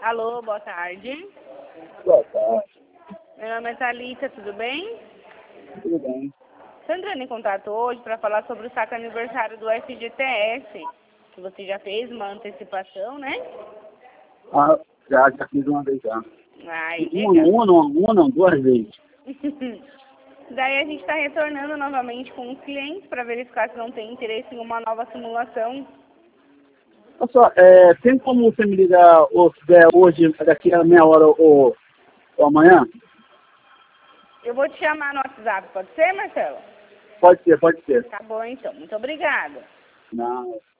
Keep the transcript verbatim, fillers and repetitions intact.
Alô, boa tarde. Boa tarde. Meu nome é Thalita, tudo bem? Tudo bem. Estou entrando em contato hoje para falar sobre o saque aniversário do F G T S, que você já fez uma antecipação, né? Ah, já, já fiz uma vez já. Ai, Uma, legal. uma, não, uma não, duas vezes. Daí a gente está retornando novamente com os clientes para verificar se não tem interesse em uma nova simulação. Olha só, é, tem como você me ligar ou se der hoje, daqui a meia hora ou, ou amanhã? Eu vou te chamar no WhatsApp, pode ser, Marcelo? Pode ser, pode ser. Tá bom, então. Muito obrigada. Não.